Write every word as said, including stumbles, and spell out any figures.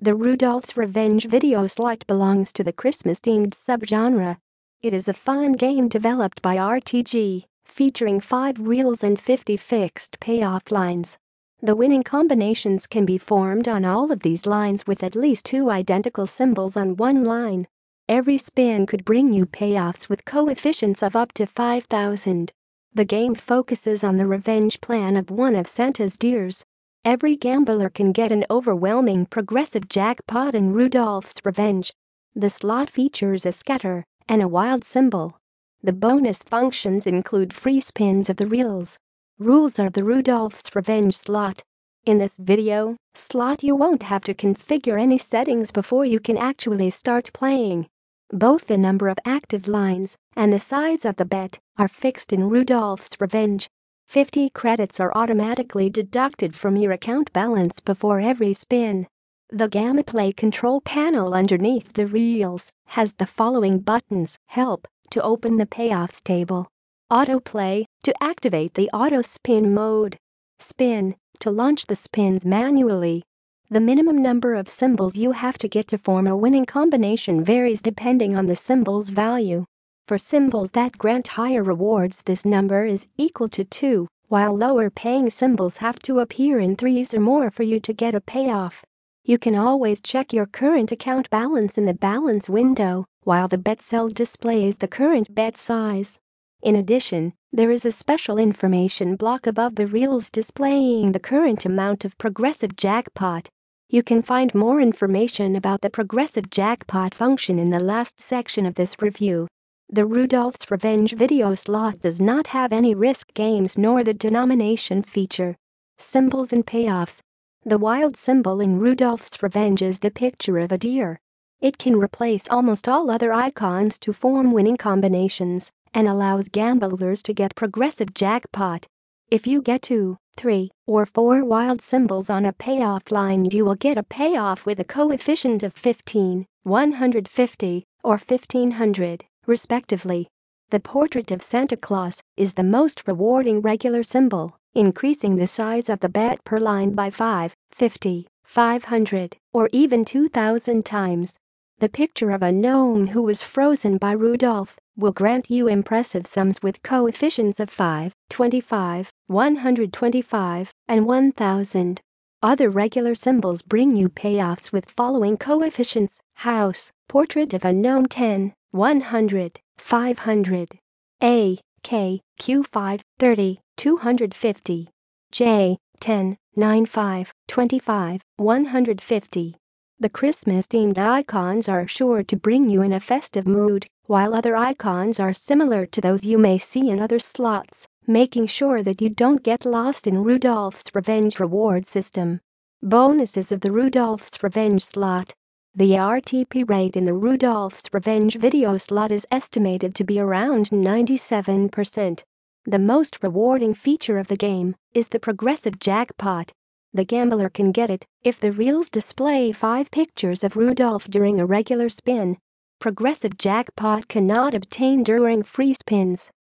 The Rudolph's Revenge video slot belongs to the Christmas-themed subgenre. It is a fun game developed by R T G, featuring five reels and fifty fixed payoff lines. The winning combinations can be formed on all of these lines with at least two identical symbols on one line. Every spin could bring you payoffs with coefficients of up to five thousand. The game focuses on the revenge plan of one of Santa's deers. Every gambler can get an overwhelming progressive jackpot in Rudolph's Revenge. The slot features a scatter and a wild symbol. The bonus functions include free spins of the reels. Rules are the Rudolph's Revenge slot. In this video slot, you won't have to configure any settings before you can actually start playing. Both the number of active lines and the size of the bet are fixed in Rudolph's Revenge. fifty credits are automatically deducted from your account balance before every spin. The gameplay control panel underneath the reels has the following buttons: Help, to open the payoffs table; Autoplay, to activate the auto spin mode; Spin, to launch the spins manually. The minimum number of symbols you have to get to form a winning combination varies depending on the symbol's value. For symbols that grant higher rewards, this number is equal to two, while lower paying symbols have to appear in threes or more for you to get a payoff. You can always check your current account balance in the balance window, while the bet cell displays the current bet size. In addition, there is a special information block above the reels displaying the current amount of progressive jackpot. You can find more information about the progressive jackpot function in the last section of this review. The Rudolph's Revenge video slot does not have any risk games nor the denomination feature. Symbols and payoffs. The wild symbol in Rudolph's Revenge is the picture of a deer. It can replace almost all other icons to form winning combinations and allows gamblers to get progressive jackpot. If you get two, three, or four wild symbols on a payoff line, you will get a payoff with a coefficient of fifteen, one hundred fifty, or fifteen hundred. Respectively. The portrait of Santa Claus is the most rewarding regular symbol, increasing the size of the bet per line by five, fifty, five hundred, or even two thousand times. The picture of a gnome who was frozen by Rudolph will grant you impressive sums with coefficients of five, twenty-five, one hundred twenty-five, and one thousand. Other regular symbols bring you payoffs with following coefficients: House, portrait of a gnome ten, one hundred, five hundred. A, K, Q five, thirty, two hundred fifty. J, ten, nine, five, twenty-five, one hundred fifty. The Christmas-themed icons are sure to bring you in a festive mood, while other icons are similar to those you may see in other slots, making sure that you don't get lost in Rudolph's Revenge reward system. Bonuses of the Rudolph's Revenge slot. The R T P rate in the Rudolph's Revenge video slot is estimated to be around ninety-seven percent. The most rewarding feature of the game is the progressive jackpot. The gambler can get it if the reels display five pictures of Rudolph during a regular spin. Progressive jackpot cannot obtain during free spins.